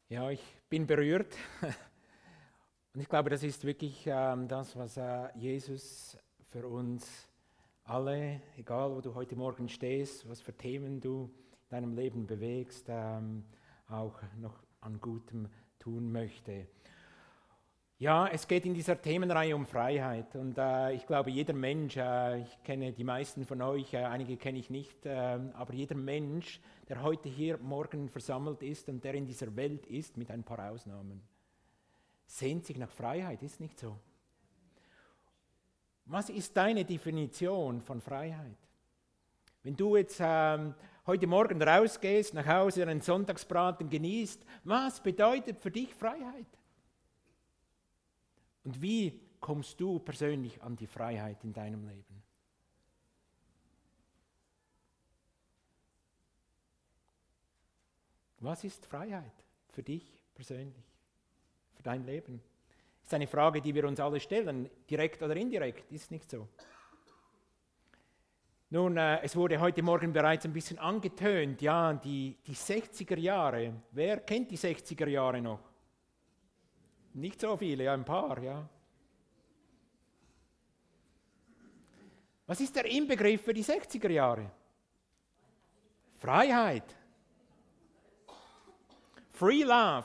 Ja, ich bin berührt und ich glaube, das ist wirklich das, was Jesus für uns alle, egal wo du heute Morgen stehst, was für Themen du in deinem Leben bewegst, auch noch an Gutem tun möchte. Ja, es geht in dieser Themenreihe um Freiheit und ich glaube, jeder Mensch, ich kenne die meisten von euch, einige kenne ich nicht, aber jeder Mensch, der heute hier morgen versammelt ist und der in dieser Welt ist, mit ein paar Ausnahmen, sehnt sich nach Freiheit, ist nicht so? Was ist deine Definition von Freiheit? Wenn du jetzt heute Morgen rausgehst, nach Hause einen Sonntagsbraten genießt, was bedeutet für dich Freiheit? Und wie kommst du persönlich an die Freiheit in deinem Leben? Was ist Freiheit für dich persönlich, für dein Leben? Das ist eine Frage, die wir uns alle stellen, direkt oder indirekt, ist nicht so. Nun, es wurde heute Morgen bereits ein bisschen angetönt, ja, die 60er Jahre. Wer kennt die 60er Jahre noch? Nicht so viele, ja, ein paar, ja. Was ist der Inbegriff für die 60er Jahre? Freiheit. Free love.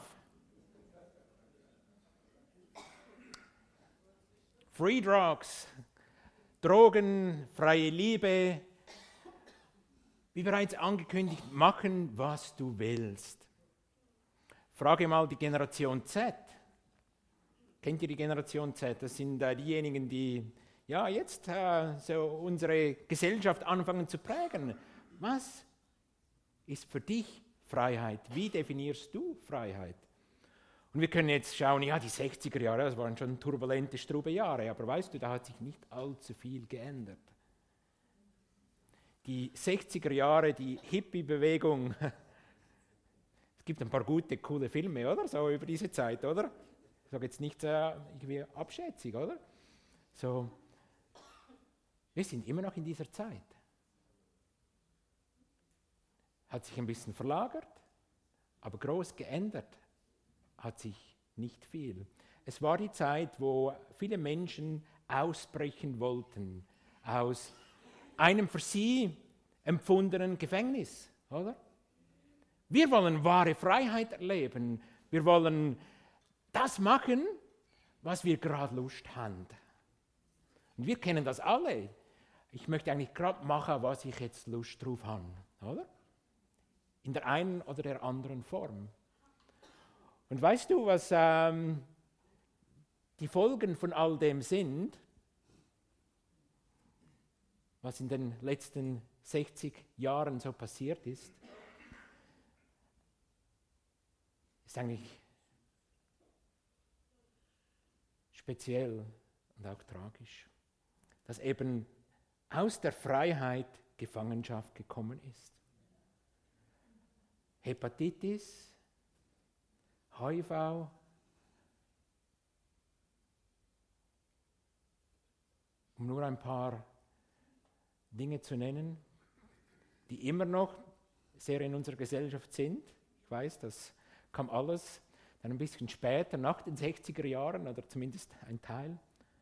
Free drugs. Drogen, freie Liebe. Wie bereits angekündigt, machen, was du willst. Frage mal die Generation Z. Kennt ihr die Generation Z? Das sind diejenigen, die ja jetzt so unsere Gesellschaft anfangen zu prägen. Was ist für dich Freiheit? Wie definierst du Freiheit? Und wir können jetzt schauen, ja, die 60er Jahre, das waren schon turbulente, strube Jahre, aber weißt du, da hat sich nicht allzu viel geändert. Die 60er Jahre, die Hippie-Bewegung, es gibt ein paar gute, coole Filme, oder? So über diese Zeit, oder? Ich sage jetzt nicht irgendwie abschätzig, oder? So, wir sind immer noch in dieser Zeit. Hat sich ein bisschen verlagert, aber groß geändert hat sich nicht viel. Es war die Zeit, wo viele Menschen ausbrechen wollten aus einem für sie empfundenen Gefängnis, oder? Wir wollen wahre Freiheit erleben. Wir wollen das machen, was wir gerade Lust haben. Und wir kennen das alle. Ich möchte eigentlich gerade machen, was ich jetzt Lust drauf habe, oder? In der einen oder der anderen Form. Und weißt du, was die Folgen von all dem sind? Was in den letzten 60 Jahren so passiert ist? Ist eigentlich speziell und auch tragisch, dass eben aus der Freiheit Gefangenschaft gekommen ist. Hepatitis, HIV, um nur ein paar Dinge zu nennen, die immer noch sehr in unserer Gesellschaft sind. Ich weiß, das kam alles dann ein bisschen später, nach den 60er Jahren oder zumindest ein Teil.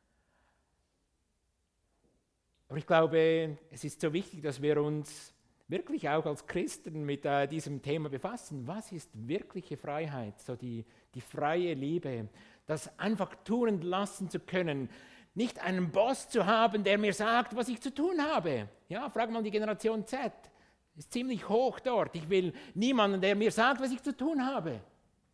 Aber ich glaube, es ist so wichtig, dass wir uns wirklich auch als Christen mit diesem Thema befassen. Was ist wirkliche Freiheit? So die freie Liebe, das einfach tun und lassen zu können. Nicht einen Boss zu haben, der mir sagt, was ich zu tun habe. Ja, frag mal die Generation Z. Ist ziemlich hoch dort. Ich will niemanden, der mir sagt, was ich zu tun habe.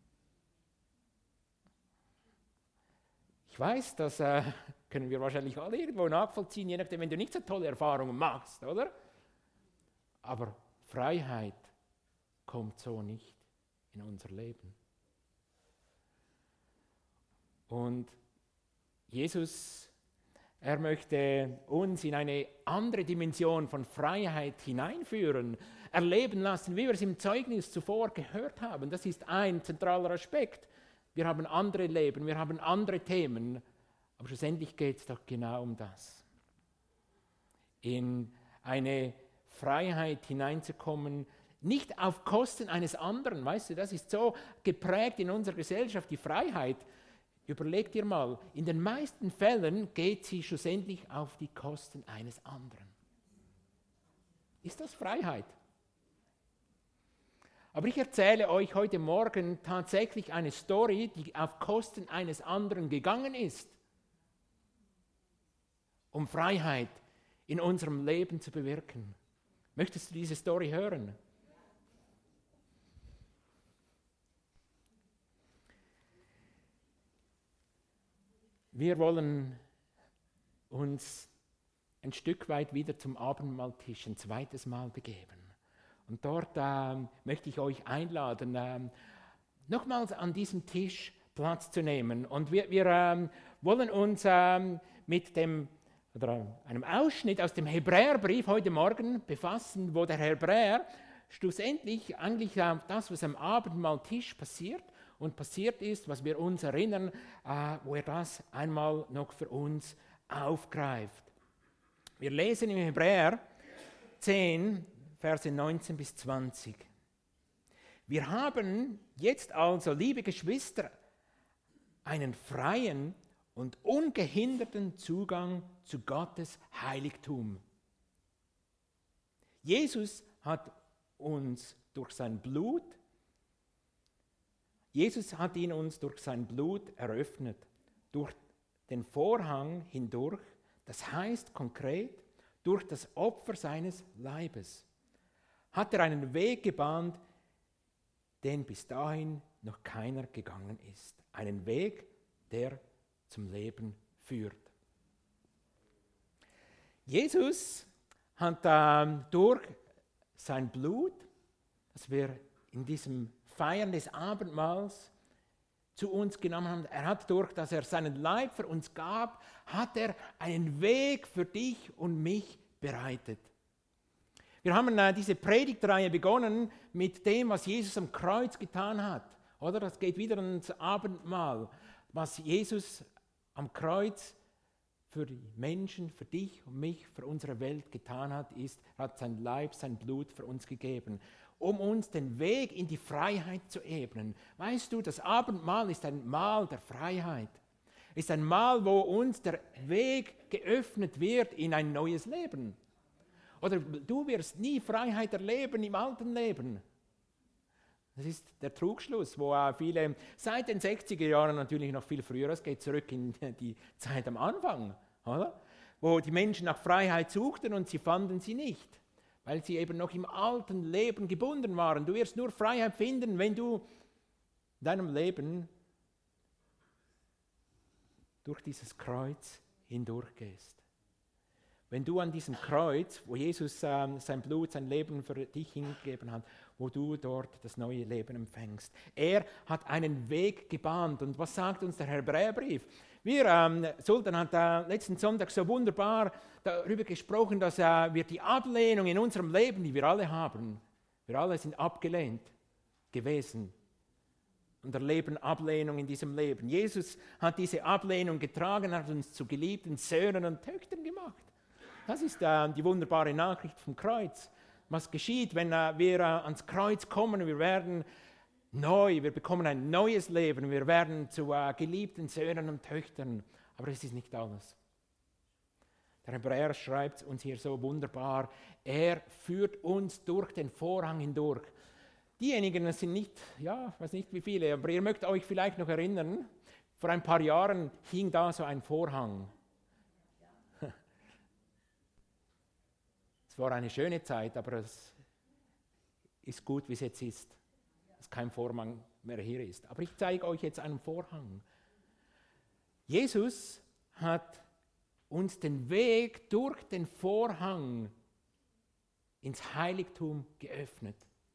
Ich weiß, das können wir wahrscheinlich alle irgendwo nachvollziehen, je nachdem, wenn du nicht so tolle Erfahrungen machst, oder? Aber Freiheit kommt so nicht in unser Leben. Und Jesus, er möchte uns in eine andere Dimension von Freiheit hineinführen, erleben lassen, wie wir es im Zeugnis zuvor gehört haben. Das ist ein zentraler Aspekt. Wir haben andere Leben, wir haben andere Themen, aber schlussendlich geht es doch genau um das. In eine Freiheit hineinzukommen, Nicht auf Kosten eines anderen. Weißt du, das ist so geprägt in unserer Gesellschaft, die Freiheit. Überleg dir mal, in den meisten Fällen geht sie schlussendlich auf die Kosten eines anderen. Ist das Freiheit? Aber ich erzähle euch heute Morgen tatsächlich eine Story, die auf Kosten eines anderen gegangen ist, um Freiheit in unserem Leben zu bewirken. Möchtest du diese Story hören? Wir wollen uns ein Stück weit wieder zum Abendmahltisch ein zweites Mal begeben. Und dort möchte ich euch einladen, nochmals an diesem Tisch Platz zu nehmen. Und wir wollen uns mit einem Ausschnitt aus dem Hebräerbrief heute Morgen befassen, wo der Hebräer schlussendlich eigentlich das, was am Abendmahltisch passiert ist, was wir uns erinnern, wo er das einmal noch für uns aufgreift. Wir lesen im Hebräer 10, Verse 19 bis 20. Wir haben jetzt also, liebe Geschwister, einen freien und ungehinderten Zugang zu Gottes Heiligtum. Jesus hat ihn uns durch sein Blut eröffnet, durch den Vorhang hindurch, das heißt konkret, durch das Opfer seines Leibes, hat er einen Weg gebahnt, den bis dahin noch keiner gegangen ist. Einen Weg, der zum Leben führt. Jesus hat durch sein Blut, das wir in diesem Feiern des Abendmahls zu uns genommen haben, er hat durch, dass er seinen Leib für uns gab, hat er einen Weg für dich und mich bereitet. Wir haben diese Predigtreihe begonnen mit dem, was Jesus am Kreuz getan hat. Oder? Das geht wieder ans Abendmahl. Was Jesus am Kreuz für die Menschen, für dich und mich, für unsere Welt getan hat, ist, er hat sein Leib, sein Blut für uns gegeben, um uns den Weg in die Freiheit zu ebnen. Weißt du, das Abendmahl ist ein Mahl der Freiheit. Ist ein Mahl, wo uns der Weg geöffnet wird in ein neues Leben. Oder du wirst nie Freiheit erleben im alten Leben. Das ist der Trugschluss, wo viele seit den 60er Jahren, natürlich noch viel früher, es geht zurück in die Zeit am Anfang, oder? Wo die Menschen nach Freiheit suchten und sie fanden sie nicht, weil sie eben noch im alten Leben gebunden waren. Du wirst nur Freiheit finden, wenn du in deinem Leben durch dieses Kreuz hindurchgehst. Wenn du an diesem Kreuz, wo Jesus sein Blut, sein Leben für dich hingegeben hat, wo du dort das neue Leben empfängst. Er hat einen Weg gebahnt. Und was sagt uns der Hebräerbrief? Sultan hat letzten Sonntag so wunderbar darüber gesprochen, dass wir die Ablehnung in unserem Leben, die wir alle haben, wir alle sind abgelehnt gewesen und erleben Ablehnung in diesem Leben. Jesus hat diese Ablehnung getragen, hat uns zu geliebten Söhnen und Töchtern gemacht. Das ist die wunderbare Nachricht vom Kreuz. Was geschieht, wenn wir ans Kreuz kommen? Wir werden neu, wir bekommen ein neues Leben, wir werden zu geliebten Söhnen und Töchtern. Aber es ist nicht alles. Der Hebräer schreibt uns hier so wunderbar, er führt uns durch den Vorhang hindurch. Diejenigen, das sind nicht, ja, ich weiß nicht wie viele, aber ihr mögt euch vielleicht noch erinnern, vor ein paar Jahren hing da so ein Vorhang. Es war eine schöne Zeit, aber es ist gut, wie es jetzt ist, dass kein Vorhang mehr hier ist. Aber ich zeige euch jetzt einen Vorhang. Jesus hat uns den Weg durch den Vorhang ins Heiligtum geöffnet.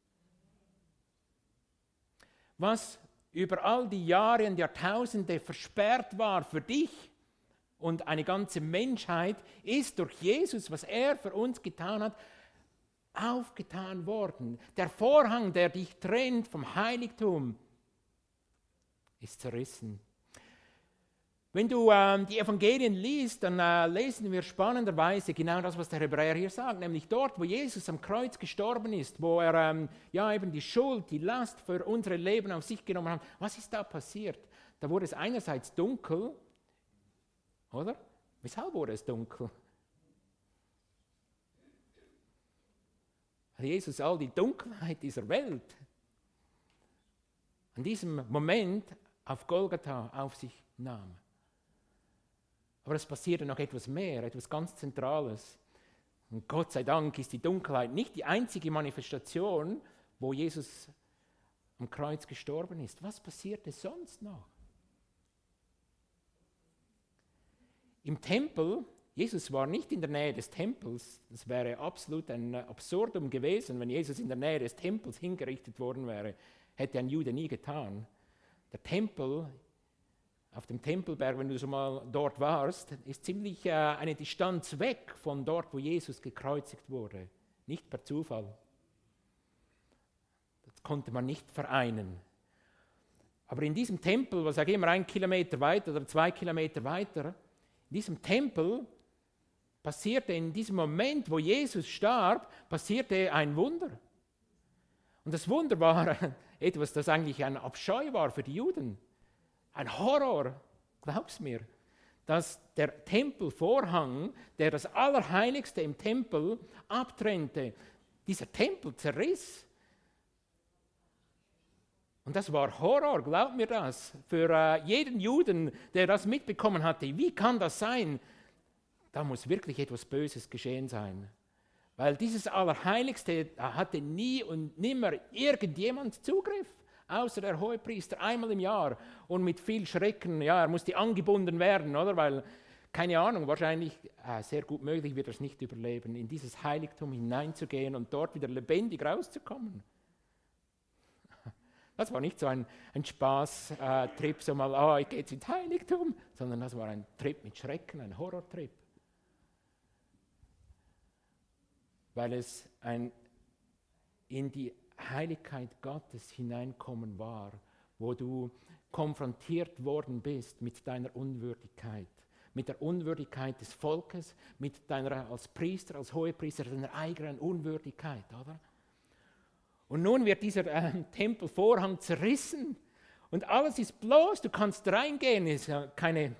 Was über all die Jahre und Jahrtausende versperrt war für dich und eine ganze Menschheit, ist durch Jesus, was er für uns getan hat, aufgetan worden. Der Vorhang, der dich trennt vom Heiligtum, ist zerrissen. Wenn du die Evangelien liest, dann lesen wir spannenderweise genau das, was der Hebräer hier sagt, nämlich dort, wo Jesus am Kreuz gestorben ist, wo er eben die Schuld, die Last für unsere Leben auf sich genommen hat. Was ist da passiert? Da wurde es einerseits dunkel, oder? Weshalb wurde es dunkel? Weil Jesus all die Dunkelheit dieser Welt an diesem Moment auf Golgatha auf sich nahm. Aber es passierte noch etwas mehr, etwas ganz Zentrales. Und Gott sei Dank ist die Dunkelheit nicht die einzige Manifestation, wo Jesus am Kreuz gestorben ist. Was passierte sonst noch? Im Tempel, Jesus war nicht in der Nähe des Tempels. Das wäre absolut ein Absurdum gewesen, wenn Jesus in der Nähe des Tempels hingerichtet worden wäre. Hätte ein Jude nie getan. Der Tempel, auf dem Tempelberg, wenn du schon mal dort warst, ist ziemlich eine Distanz weg von dort, wo Jesus gekreuzigt wurde. Nicht per Zufall. Das konnte man nicht vereinen. Aber in diesem Tempel, was sage ich immer, 1 Kilometer weiter oder 2 Kilometer weiter, in diesem Tempel passierte in diesem Moment, wo Jesus starb, passierte ein Wunder. Und das Wunder war etwas, das eigentlich ein Abscheu war für die Juden. Ein Horror, glaub's mir, dass der Tempelvorhang, der das Allerheiligste im Tempel abtrennte, dieser Tempel zerriss. Und das war Horror, glaubt mir das, für jeden Juden, der das mitbekommen hatte. Wie kann das sein? Da muss wirklich etwas Böses geschehen sein. Weil dieses Allerheiligste hatte nie und nimmer irgendjemand Zugriff, außer der Hohepriester einmal im Jahr. Und mit viel Schrecken, ja, er musste angebunden werden, oder? Weil, keine Ahnung, wahrscheinlich sehr gut möglich wird er es nicht überleben, in dieses Heiligtum hineinzugehen und dort wieder lebendig rauszukommen. Das war nicht so ein Spaßtrip, so mal, ich gehe jetzt ins Heiligtum, sondern das war ein Trip mit Schrecken, ein Horrortrip. Weil es in die Heiligkeit Gottes hineinkommen war, wo du konfrontiert worden bist mit deiner Unwürdigkeit, mit der Unwürdigkeit des Volkes, mit deiner als Priester, als Hohepriester, deiner eigenen Unwürdigkeit, oder? Und nun wird dieser Tempelvorhang zerrissen und alles ist bloß, du kannst reingehen, es ist keine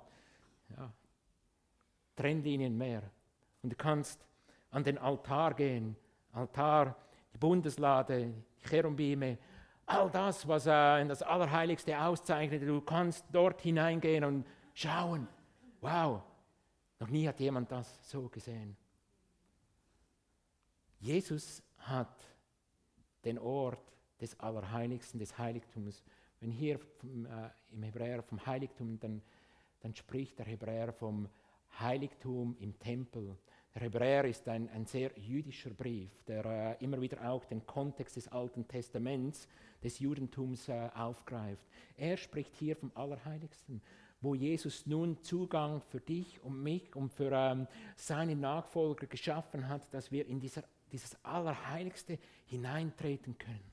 Trennlinien mehr. Und du kannst an den Altar gehen, Altar, die Bundeslade, die Cherubime, all das, was in das Allerheiligste auszeichnet, du kannst dort hineingehen und schauen. Wow, noch nie hat jemand das so gesehen. Jesus hat den Ort des Allerheiligsten, des Heiligtums. Wenn hier im Hebräer vom Heiligtum, dann spricht der Hebräer vom Heiligtum im Tempel. Der Hebräer ist ein sehr jüdischer Brief, der immer wieder auch den Kontext des Alten Testaments, des Judentums aufgreift. Er spricht hier vom Allerheiligsten, wo Jesus nun Zugang für dich und mich und für seine Nachfolger geschaffen hat, dass wir in dieses Allerheiligste hineintreten können.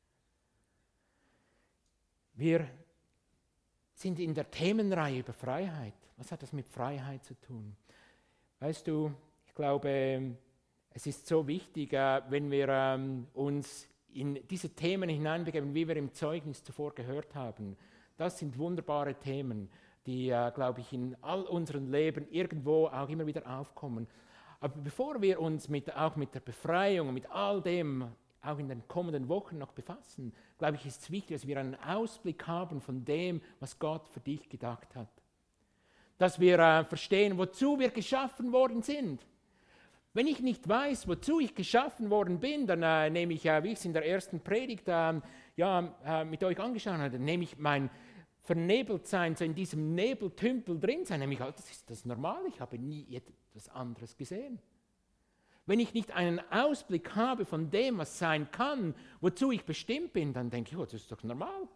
Wir sind in der Themenreihe über Freiheit. Was hat das mit Freiheit zu tun? Weißt du, ich glaube, es ist so wichtig, wenn wir uns in diese Themen hineinbegeben, wie wir im Zeugnis zuvor gehört haben. Das sind wunderbare Themen, die, glaube ich, in all unserem Leben irgendwo auch immer wieder aufkommen. Aber bevor wir uns auch mit der Befreiung und mit all dem auch in den kommenden Wochen noch befassen, glaube ich, ist es wichtig, dass wir einen Ausblick haben von dem, was Gott für dich gedacht hat. Dass wir verstehen, wozu wir geschaffen worden sind. Wenn ich nicht weiß, wozu ich geschaffen worden bin, dann nehme ich, wie ich es in der ersten Predigt mit euch angeschaut habe, dann nehme ich mein Vernebeltsein, so in diesem Nebeltümpel drin sein, nämlich, das ist das normal, ich habe nie etwas anderes gesehen. Wenn ich nicht einen Ausblick habe von dem, was sein kann, wozu ich bestimmt bin, dann denke ich, das ist doch normal.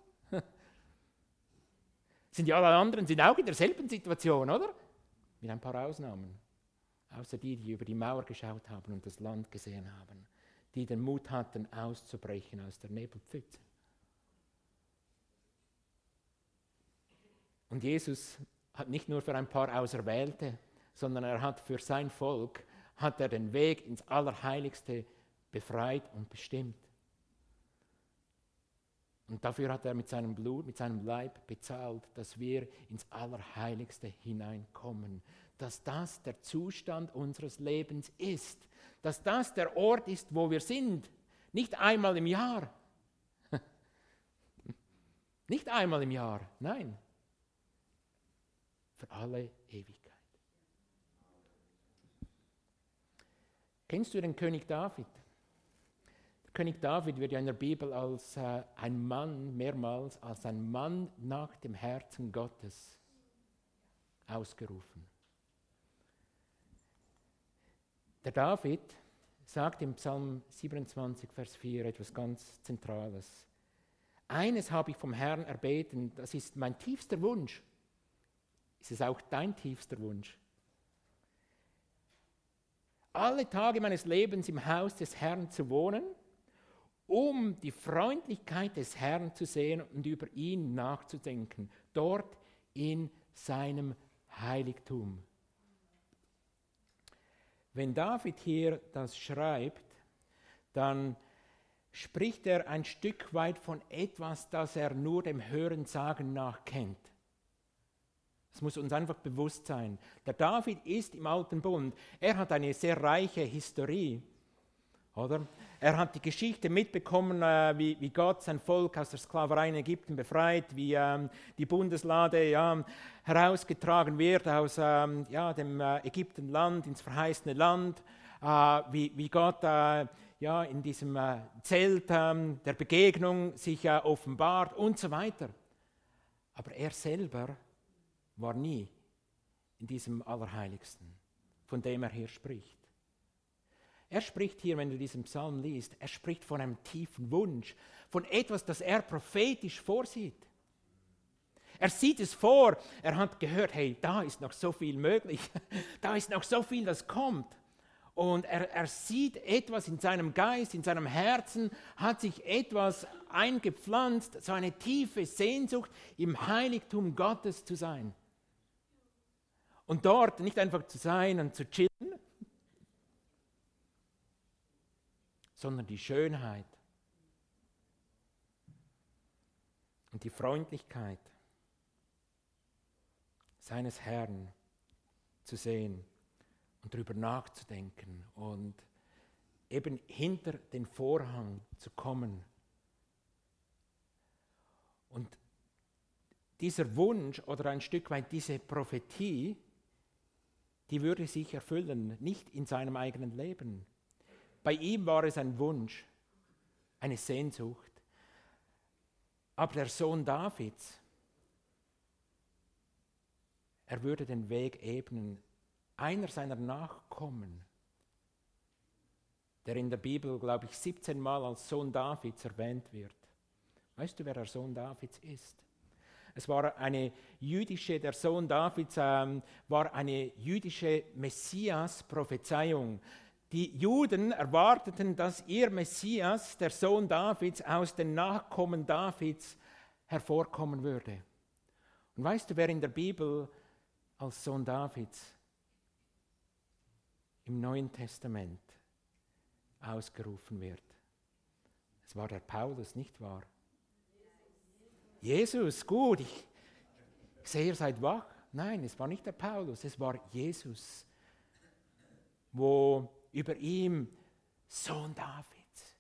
Sind ja alle anderen sind auch in derselben Situation, oder? Mit ein paar Ausnahmen. Außer die über die Mauer geschaut haben und das Land gesehen haben, die den Mut hatten, auszubrechen aus der Nebelpfütze. Und Jesus hat nicht nur für ein paar Auserwählte, sondern er hat für sein Volk, hat er den Weg ins Allerheiligste befreit und bestimmt. Und dafür hat er mit seinem Blut, mit seinem Leib bezahlt, dass wir ins Allerheiligste hineinkommen. Dass das der Zustand unseres Lebens ist. Dass das der Ort ist, wo wir sind. Nicht einmal im Jahr. Nicht einmal im Jahr, nein. Für alle Ewigkeit. Kennst du den König David? Der König David wird ja in der Bibel als ein Mann, mehrmals als ein Mann nach dem Herzen Gottes ausgerufen. Der David sagt im Psalm 27, Vers 4 etwas ganz Zentrales. Eines habe ich vom Herrn erbeten, das ist mein tiefster Wunsch. Ist es auch dein tiefster Wunsch? Alle Tage meines Lebens im Haus des Herrn zu wohnen, um die Freundlichkeit des Herrn zu sehen und über ihn nachzudenken, dort in seinem Heiligtum. Wenn David hier das schreibt, dann spricht er ein Stück weit von etwas, das er nur dem Hörensagen nach kennt. Das muss uns einfach bewusst sein. Der David ist im Alten Bund. Er hat eine sehr reiche Historie. Oder? Er hat die Geschichte mitbekommen, wie Gott sein Volk aus der Sklaverei in Ägypten befreit, wie die Bundeslade herausgetragen wird aus dem Ägyptenland ins verheißene Land, wie Gott in diesem Zelt der Begegnung sich offenbart und so weiter. Aber er selber war nie in diesem Allerheiligsten, von dem er hier spricht. Er spricht hier, wenn du diesen Psalm liest, er spricht von einem tiefen Wunsch, von etwas, das er prophetisch vorsieht. Er sieht es vor, er hat gehört, hey, da ist noch so viel möglich, da ist noch so viel, das kommt. Und er sieht etwas in seinem Geist, in seinem Herzen, hat sich etwas eingepflanzt, so eine tiefe Sehnsucht, im Heiligtum Gottes zu sein. Und dort nicht einfach zu sein und zu chillen, sondern die Schönheit und die Freundlichkeit seines Herrn zu sehen und darüber nachzudenken und eben hinter den Vorhang zu kommen. Und dieser Wunsch oder ein Stück weit diese Prophetie, die würde sich erfüllen, nicht in seinem eigenen Leben. Bei ihm war es ein Wunsch, eine Sehnsucht. Aber der Sohn Davids, er würde den Weg ebnen, einer seiner Nachkommen, der in der Bibel, glaube ich, 17 Mal als Sohn Davids erwähnt wird. Weißt du, wer der Sohn Davids ist? Es war der Sohn Davids war eine jüdische Messias-Prophezeiung. Die Juden erwarteten, dass ihr Messias, der Sohn Davids, aus den Nachkommen Davids hervorkommen würde. Und weißt du, wer in der Bibel als Sohn Davids im Neuen Testament ausgerufen wird? Es war der Paulus, nicht wahr? Jesus, gut, ich sehe, ihr seid wach. Nein, es war nicht der Paulus, es war Jesus, wo über ihm, Sohn Davids,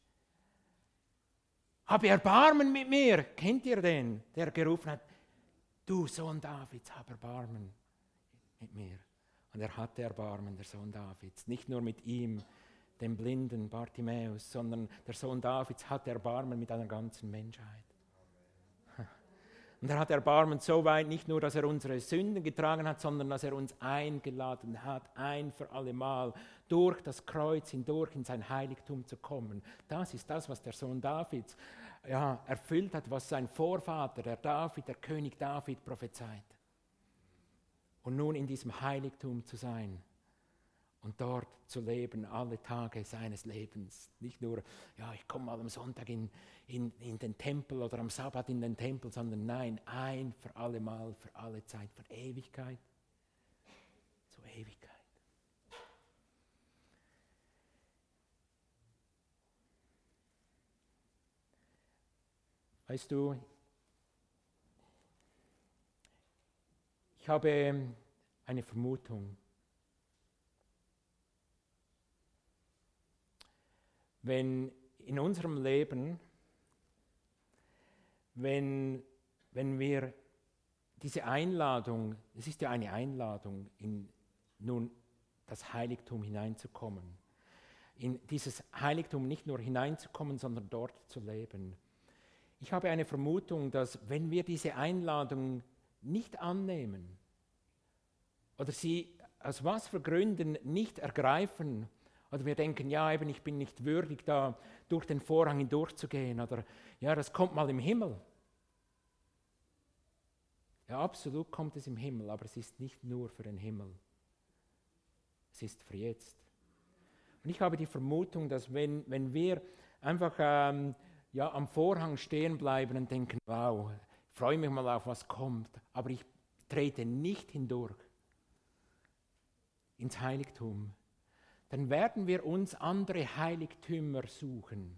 habe Erbarmen mit mir. Kennt ihr den, der gerufen hat, du Sohn Davids, hab Erbarmen mit mir. Und er hatte Erbarmen, der Sohn Davids, nicht nur mit ihm, dem blinden Bartimäus, sondern der Sohn Davids hatte Erbarmen mit einer ganzen Menschheit. Und er hat Erbarmen so weit, nicht nur, dass er unsere Sünden getragen hat, sondern dass er uns eingeladen hat, ein für alle Mal durch das Kreuz hindurch in sein Heiligtum zu kommen. Das ist das, was der Sohn Davids erfüllt hat, was sein Vorvater, der König David, prophezeit. Und nun in diesem Heiligtum zu sein und dort zu leben, alle Tage seines Lebens. Nicht nur, ja, ich komme mal am Sonntag in den Tempel oder am Sabbat in den Tempel, sondern nein, ein für alle Mal, für alle Zeit, von Ewigkeit zu Ewigkeit. Weißt du, ich habe eine Vermutung. Wenn in unserem Leben, wenn wir diese Einladung, es ist ja eine Einladung, in nun das Heiligtum hineinzukommen, in dieses Heiligtum nicht nur hineinzukommen, sondern dort zu leben. Ich habe eine Vermutung, dass wenn wir diese Einladung nicht annehmen oder sie aus was für Gründen nicht ergreifen, oder wir denken, ja, eben, ich bin nicht würdig, da durch den Vorhang hindurchzugehen. Oder ja, das kommt mal im Himmel. Ja, absolut kommt es im Himmel, aber es ist nicht nur für den Himmel. Es ist für jetzt. Und ich habe die Vermutung, dass wenn wir einfach am Vorhang stehen bleiben und denken, wow, ich freue mich mal auf, was kommt, aber ich trete nicht hindurch ins Heiligtum, dann werden wir uns andere Heiligtümer suchen.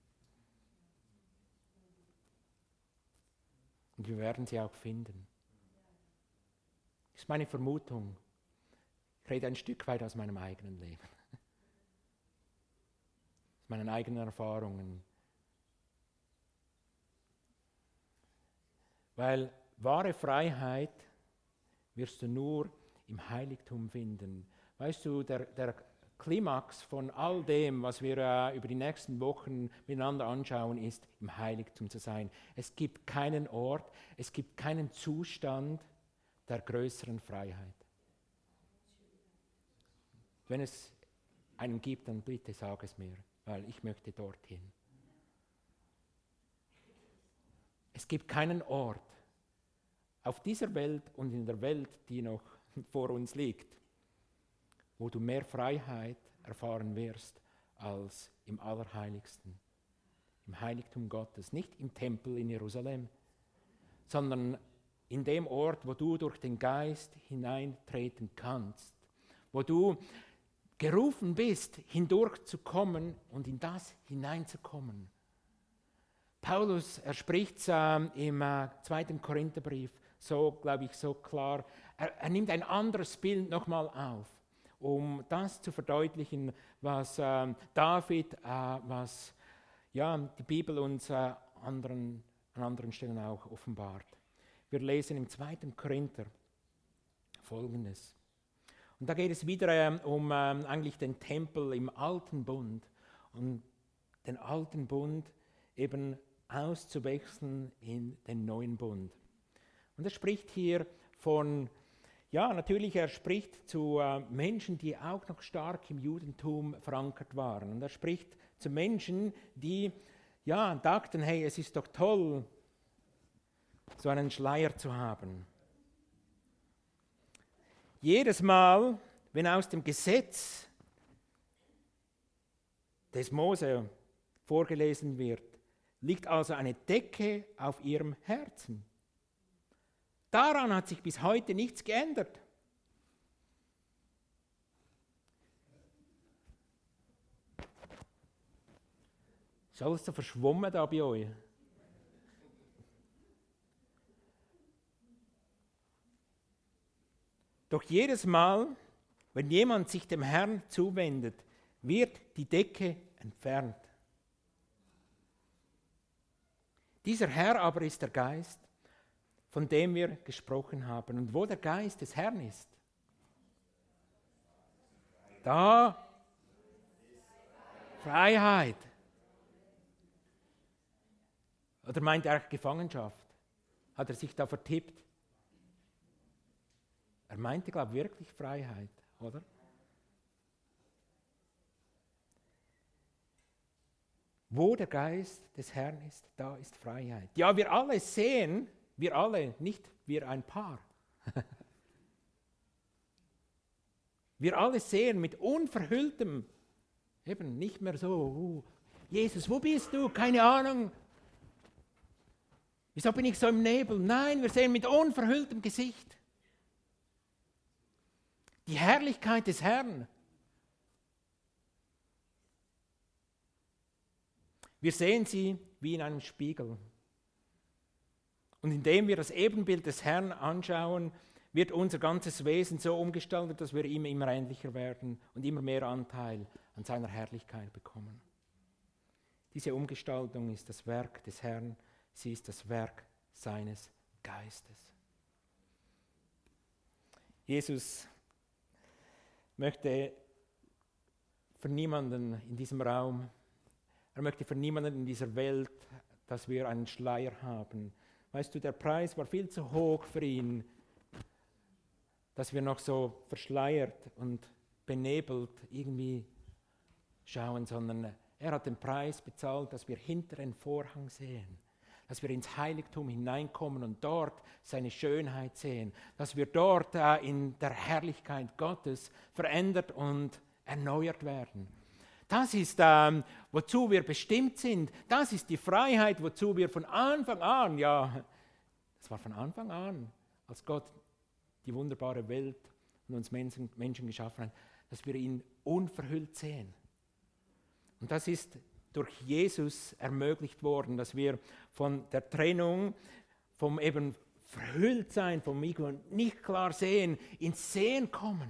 Und wir werden sie auch finden. Das ist meine Vermutung. Ich rede ein Stück weit aus meinem eigenen Leben. Aus meinen eigenen Erfahrungen. Weil wahre Freiheit wirst du nur im Heiligtum finden. Weißt du, der Klimax von all dem, was wir über die nächsten Wochen miteinander anschauen, ist, im Heiligtum zu sein. Es gibt keinen Ort, es gibt keinen Zustand der größeren Freiheit. Wenn es einen gibt, dann bitte sag es mir, weil ich möchte dorthin. Es gibt keinen Ort auf dieser Welt und in der Welt, die noch vor uns liegt, wo du mehr Freiheit erfahren wirst als im Allerheiligsten, im Heiligtum Gottes, nicht im Tempel in Jerusalem, sondern in dem Ort, wo du durch den Geist hineintreten kannst, wo du gerufen bist, hindurchzukommen und in das hineinzukommen. Paulus, er spricht im 2. Korintherbrief so, glaube ich, so klar. Er nimmt ein anderes Bild nochmal auf, um das zu verdeutlichen, was David, was die Bibel uns an anderen Stellen auch offenbart. Wir lesen im 2. Korinther Folgendes. Und da geht es wieder um eigentlich den Tempel im Alten Bund und den Alten Bund eben auszuwechseln in den neuen Bund. Und er spricht hier von, natürlich, er spricht zu Menschen, die auch noch stark im Judentum verankert waren. Und er spricht zu Menschen, die dachten, hey, es ist doch toll, so einen Schleier zu haben. Jedes Mal, wenn aus dem Gesetz des Mose vorgelesen wird, liegt also eine Decke auf ihrem Herzen. Daran hat sich bis heute nichts geändert. Ist alles so verschwommen da bei euch? Doch jedes Mal, wenn jemand sich dem Herrn zuwendet, wird die Decke entfernt. Dieser Herr aber ist der Geist, von dem wir gesprochen haben. Und wo der Geist des Herrn ist, da Freiheit. Oder meint er Gefangenschaft? Hat er sich da vertippt? Er meinte, glaube ich, wirklich Freiheit, oder? Wo der Geist des Herrn ist, da ist Freiheit. Ja, wir alle sehen, wir alle, nicht wir ein paar. wir alle sehen mit unverhülltem, eben nicht mehr so, Jesus, wo bist du? Keine Ahnung. Wieso bin ich so im Nebel? Nein, wir sehen mit unverhülltem Gesicht die Herrlichkeit des Herrn. Wir sehen sie wie in einem Spiegel. Und indem wir das Ebenbild des Herrn anschauen, wird unser ganzes Wesen so umgestaltet, dass wir ihm immer ähnlicher werden und immer mehr Anteil an seiner Herrlichkeit bekommen. Diese Umgestaltung ist das Werk des Herrn, sie ist das Werk seines Geistes. Jesus möchte für niemanden in diesem Raum, er möchte für niemanden in dieser Welt, dass wir einen Schleier haben. Weißt du, der Preis war viel zu hoch für ihn, dass wir noch so verschleiert und benebelt irgendwie schauen, sondern er hat den Preis bezahlt, dass wir hinter den Vorhang sehen, dass wir ins Heiligtum hineinkommen und dort seine Schönheit sehen, dass wir dort in der Herrlichkeit Gottes verändert und erneuert werden. Das ist, wozu wir bestimmt sind. Das ist die Freiheit, wozu wir von Anfang an, ja, es war von Anfang an, als Gott die wunderbare Welt und uns Menschen geschaffen hat, dass wir ihn unverhüllt sehen. Und das ist durch Jesus ermöglicht worden, dass wir von der Trennung, vom eben Verhülltsein, vom nicht klar sehen, ins Sehen kommen.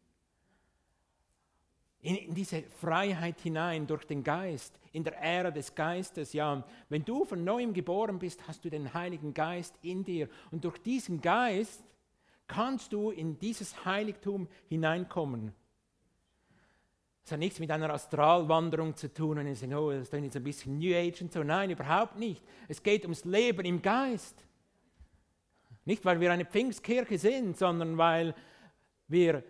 In diese Freiheit hinein durch den Geist, in der Ära des Geistes. Ja, wenn du von Neuem geboren bist, hast du den Heiligen Geist in dir. Und durch diesen Geist kannst du in dieses Heiligtum hineinkommen. Das hat nichts mit einer Astralwanderung zu tun und ich sage, oh, das ist dann jetzt ein bisschen New Age und so. Nein, überhaupt nicht. Es geht ums Leben im Geist. Nicht, weil wir eine Pfingstkirche sind, sondern weil wir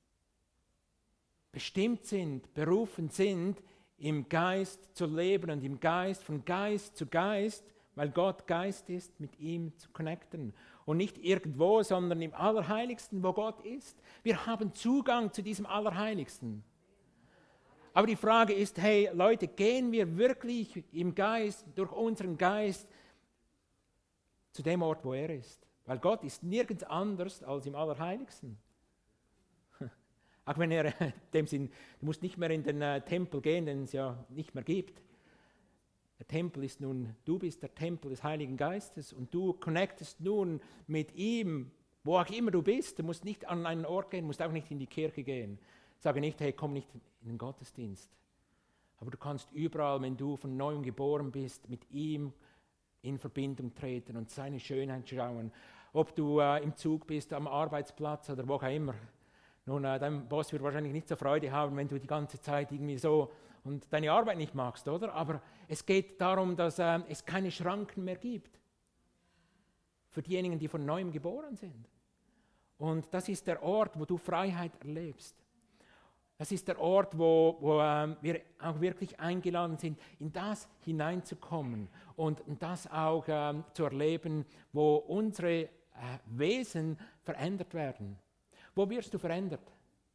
bestimmt sind, berufen sind, im Geist zu leben und im Geist, von Geist zu Geist, weil Gott Geist ist, mit ihm zu connecten. Und nicht irgendwo, sondern im Allerheiligsten, wo Gott ist. Wir haben Zugang zu diesem Allerheiligsten. Aber die Frage ist, hey Leute, gehen wir wirklich im Geist, durch unseren Geist, zu dem Ort, wo er ist? Weil Gott ist nirgends anders als im Allerheiligsten. Auch wenn er in dem Sinn, du musst nicht mehr in den Tempel gehen, den es ja nicht mehr gibt. Der Tempel ist nun, du bist der Tempel des Heiligen Geistes und du connectest nun mit ihm, wo auch immer du bist. Du musst nicht an einen Ort gehen, musst auch nicht in die Kirche gehen. Sage nicht, hey, komm nicht in den Gottesdienst. Aber du kannst überall, wenn du von Neuem geboren bist, mit ihm in Verbindung treten und seine Schönheit schauen. Ob du im Zug bist, am Arbeitsplatz oder wo auch immer. Nun, dein Boss wird wahrscheinlich nicht so Freude haben, wenn du die ganze Zeit irgendwie so und deine Arbeit nicht magst, oder? Aber es geht darum, dass es keine Schranken mehr gibt für diejenigen, die von Neuem geboren sind. Und das ist der Ort, wo du Freiheit erlebst. Das ist der Ort, wo wir auch wirklich eingeladen sind, in das hineinzukommen und das auch zu erleben, wo unsere Wesen verändert werden. Wo wirst du verändert?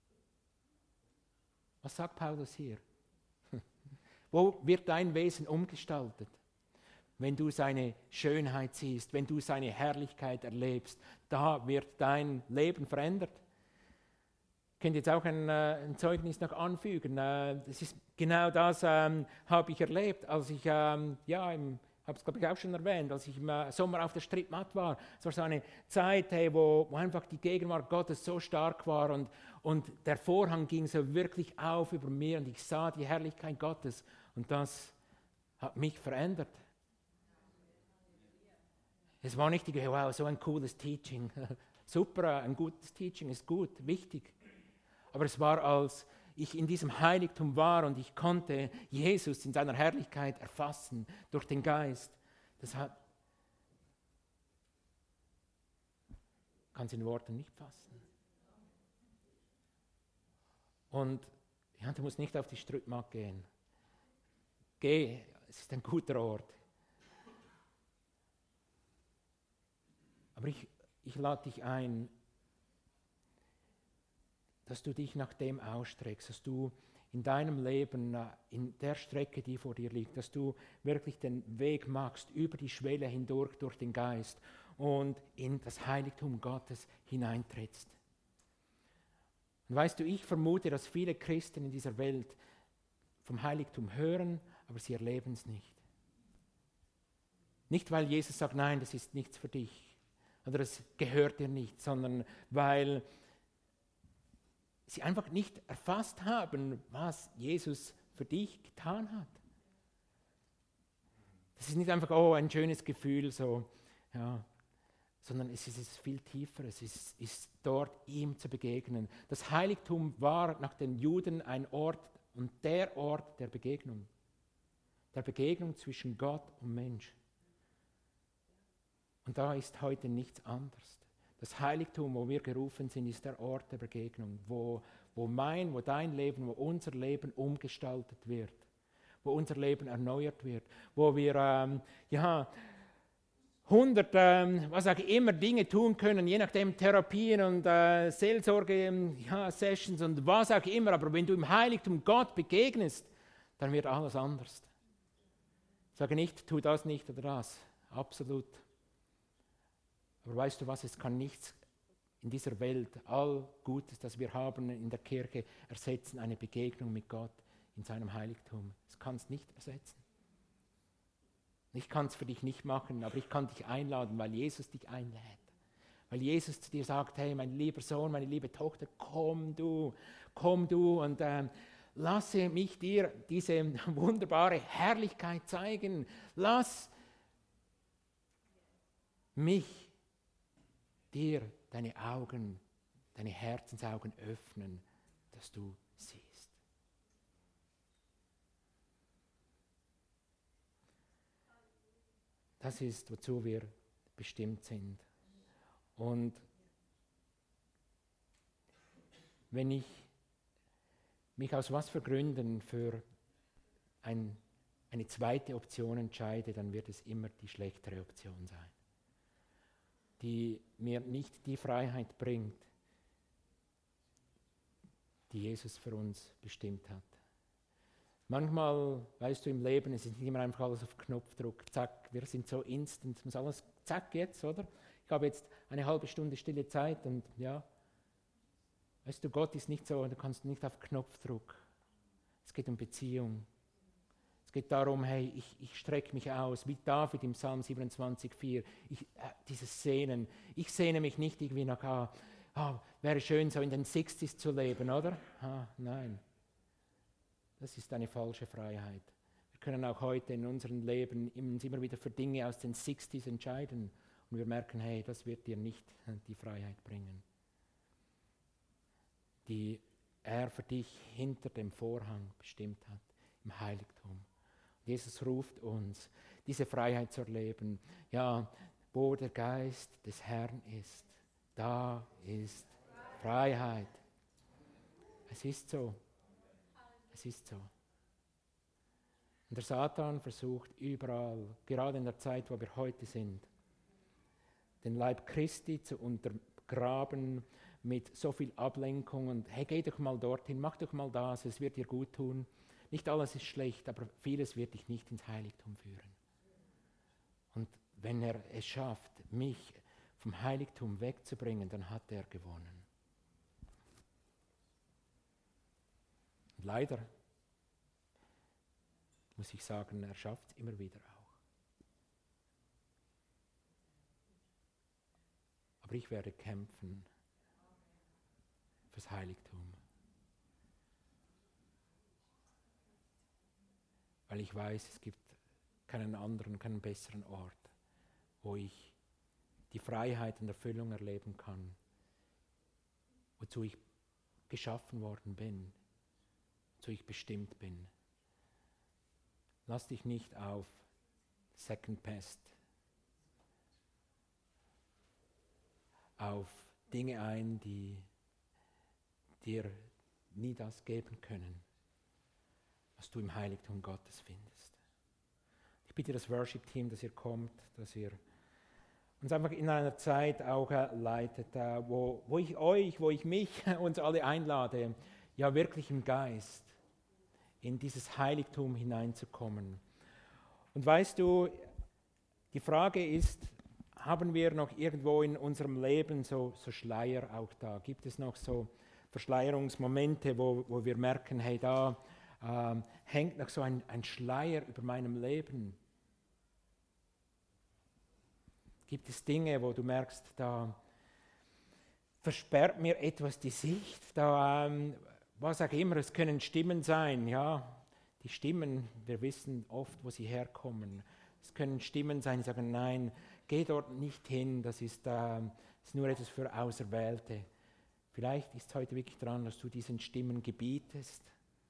Was sagt Paulus hier? Wo wird dein Wesen umgestaltet? Wenn du seine Schönheit siehst, wenn du seine Herrlichkeit erlebst, da wird dein Leben verändert. Ich könnte jetzt auch ein Zeugnis noch anfügen. Das ist genau das habe ich erlebt, als ich habe es glaube ich auch schon erwähnt, als ich im Sommer auf der Strittmatt war. Es war so eine Zeit, hey, wo einfach die Gegenwart Gottes so stark war und der Vorhang ging so wirklich auf über mir und ich sah die Herrlichkeit Gottes und das hat mich verändert. Es war nicht, wow, so ein cooles Teaching. Super, ein gutes Teaching ist gut, wichtig. Aber es war, als ich in diesem Heiligtum war und ich konnte Jesus in seiner Herrlichkeit erfassen durch den Geist. Das kann es in Worten nicht fassen. Und ja, du musst nicht auf die Strittmatt gehen. Geh, es ist ein guter Ort. Aber ich lade dich ein, dass du dich nach dem ausstreckst, dass du in deinem Leben, in der Strecke, die vor dir liegt, dass du wirklich den Weg machst, über die Schwelle hindurch, durch den Geist und in das Heiligtum Gottes hineintrittst. Und weißt du, ich vermute, dass viele Christen in dieser Welt vom Heiligtum hören, aber sie erleben es nicht. Nicht, weil Jesus sagt, nein, das ist nichts für dich oder es gehört dir nicht, sondern weil sie einfach nicht erfasst haben, was Jesus für dich getan hat. Das ist nicht einfach, oh, ein schönes Gefühl, so, ja, sondern es ist viel tiefer, es ist dort ihm zu begegnen. Das Heiligtum war nach den Juden ein Ort und der Ort der Begegnung zwischen Gott und Mensch. Und da ist heute nichts anderes. Das Heiligtum, wo wir gerufen sind, ist der Ort der Begegnung, wo dein Leben, wo unser Leben umgestaltet wird, wo unser Leben erneuert wird, wo wir 100, was auch immer, Dinge tun können, je nachdem Therapien und Seelsorge-Sessions und was auch immer. Aber wenn du im Heiligtum Gott begegnest, dann wird alles anders. Ich sage nicht, tu das nicht oder das, absolut. Aber weißt du was, es kann nichts in dieser Welt, all Gutes, das wir haben in der Kirche, ersetzen eine Begegnung mit Gott in seinem Heiligtum. Es kann es nicht ersetzen. Ich kann es für dich nicht machen, aber ich kann dich einladen, weil Jesus dich einlädt. Weil Jesus zu dir sagt, hey, mein lieber Sohn, meine liebe Tochter, komm du und lasse mich dir diese wunderbare Herrlichkeit zeigen. Lass mich dir deine Augen, deine Herzensaugen öffnen, dass du siehst. Das ist, wozu wir bestimmt sind. Und wenn ich mich aus was für Gründen für eine zweite Option entscheide, dann wird es immer die schlechtere Option sein, die mir nicht die Freiheit bringt, die Jesus für uns bestimmt hat. Manchmal, weißt du, im Leben, es ist nicht immer einfach alles auf Knopfdruck, zack, wir sind so instant, es muss alles zack jetzt, oder? Ich habe jetzt eine halbe Stunde stille Zeit und ja, weißt du, Gott ist nicht so, du kannst nicht auf Knopfdruck. Es geht um Beziehung. Es geht darum, hey, ich strecke mich aus, wie David im Psalm 27,4, dieses Sehnen. Ich sehne mich nicht irgendwie nach, wäre schön, so in den 60s zu leben, oder? Nein. Das ist eine falsche Freiheit. Wir können auch heute in unserem Leben uns immer wieder für Dinge aus den 60s entscheiden und wir merken, hey, das wird dir nicht die Freiheit bringen, die er für dich hinter dem Vorhang bestimmt hat, im Heiligtum. Jesus ruft uns, diese Freiheit zu erleben. Ja, wo der Geist des Herrn ist, da ist Freiheit. Es ist so. Es ist so. Und der Satan versucht überall, gerade in der Zeit, wo wir heute sind, den Leib Christi zu untergraben mit so viel Ablenkung und hey, geh doch mal dorthin, mach doch mal das, es wird dir gut tun. Nicht alles ist schlecht, aber vieles wird dich nicht ins Heiligtum führen. Und wenn er es schafft, mich vom Heiligtum wegzubringen, dann hat er gewonnen. Und leider muss ich sagen, er schafft es immer wieder auch. Aber ich werde kämpfen fürs Heiligtum. Weil ich weiß, es gibt keinen anderen, keinen besseren Ort, wo ich die Freiheit und Erfüllung erleben kann, wozu ich geschaffen worden bin, wozu ich bestimmt bin. Lass dich nicht auf Second Best, auf Dinge ein, die dir nie das geben können, was du im Heiligtum Gottes findest. Ich bitte das Worship-Team, dass ihr kommt, dass ihr uns einfach in einer Zeit auch leitet, wo ich euch, wo ich mich, uns alle einlade, ja wirklich im Geist in dieses Heiligtum hineinzukommen. Und weißt du, die Frage ist, haben wir noch irgendwo in unserem Leben so Schleier auch da? Gibt es noch so Verschleierungsmomente, wo wir merken, hey, da hängt noch so ein Schleier über meinem Leben? Gibt es Dinge, wo du merkst, da versperrt mir etwas die Sicht, da was auch immer, es können Stimmen sein, ja, die Stimmen, wir wissen oft, wo sie herkommen. Es können Stimmen sein, die sagen, nein, geh dort nicht hin, das ist nur etwas für Auserwählte. Vielleicht ist es heute wirklich dran, dass du diesen Stimmen gebietest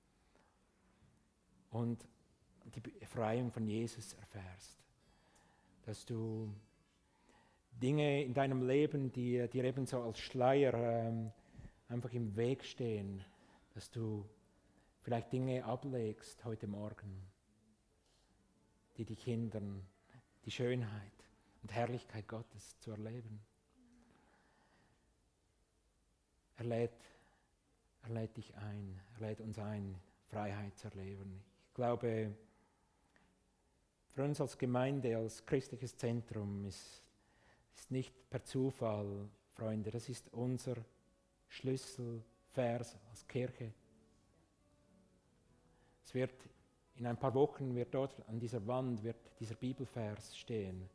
und die Befreiung von Jesus erfährst. Dass du Dinge in deinem Leben, die dir eben so als Schleier einfach im Weg stehen, dass du vielleicht Dinge ablegst heute Morgen, die dich hindern, die Schönheit und Herrlichkeit Gottes zu erleben. Er lädt dich ein, er lädt uns ein, Freiheit zu erleben. Ich glaube, für uns als Gemeinde, als christliches Zentrum ist nicht per Zufall, Freunde, das ist unser Schlüsselvers als Kirche. Es wird in ein paar Wochen wird dort an dieser Wand wird dieser Bibelvers stehen.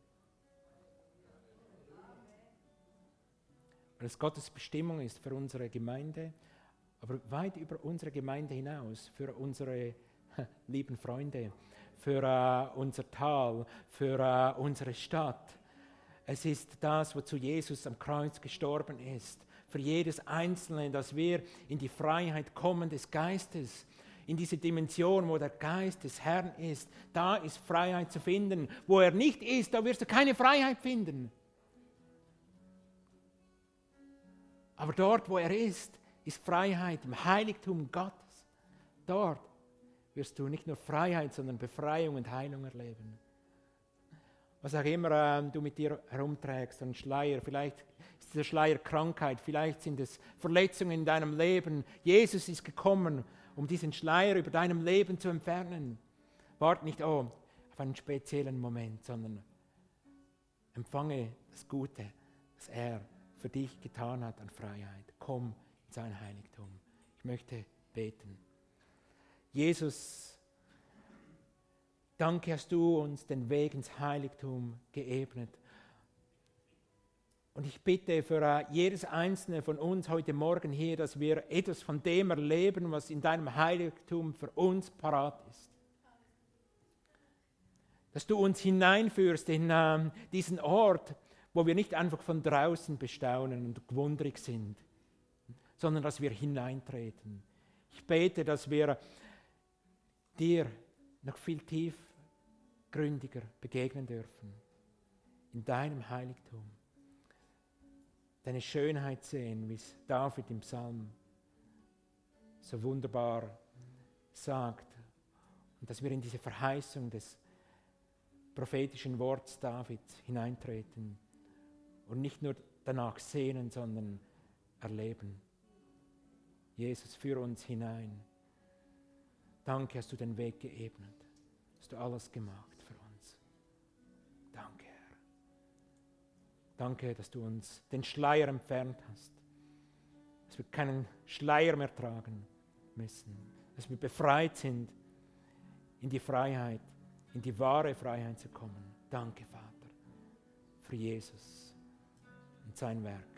Weil es Gottes Bestimmung ist für unsere Gemeinde, aber weit über unsere Gemeinde hinaus, für unsere lieben Freunde, für unser Tal, für unsere Stadt. Es ist das, wozu Jesus am Kreuz gestorben ist. Für jedes Einzelne, dass wir in die Freiheit kommen des Geistes, in diese Dimension, wo der Geist des Herrn ist. Da ist Freiheit zu finden. Wo er nicht ist, da wirst du keine Freiheit finden. Aber dort, wo er ist Freiheit im Heiligtum Gottes. Dort wirst du nicht nur Freiheit, sondern Befreiung und Heilung erleben. Was auch immer du mit dir herumträgst, ein Schleier, vielleicht ist dieser Schleier Krankheit, vielleicht sind es Verletzungen in deinem Leben. Jesus ist gekommen, um diesen Schleier über deinem Leben zu entfernen. Warte nicht auf einen speziellen Moment, sondern empfange das Gute, das er für dich getan hat an Freiheit. Komm in sein Heiligtum. Ich möchte beten. Jesus, danke, hast du uns den Weg ins Heiligtum geebnet. Und ich bitte für jedes einzelne von uns heute Morgen hier, dass wir etwas von dem erleben, was in deinem Heiligtum für uns parat ist. Dass du uns hineinführst in diesen Ort, wo wir nicht einfach von draußen bestaunen und gewundrig sind, sondern dass wir hineintreten. Ich bete, dass wir dir noch viel tiefgründiger begegnen dürfen, in deinem Heiligtum. Deine Schönheit sehen, wie es David im Psalm so wunderbar sagt. Und dass wir in diese Verheißung des prophetischen Worts Davids hineintreten und nicht nur danach sehnen, sondern erleben. Jesus, führe uns hinein. Danke, hast du den Weg geebnet. Hast du alles gemacht für uns. Danke, Herr. Danke, dass du uns den Schleier entfernt hast. Dass wir keinen Schleier mehr tragen müssen. Dass wir befreit sind, in die Freiheit, in die wahre Freiheit zu kommen. Danke, Vater, für Jesus und sein Werk.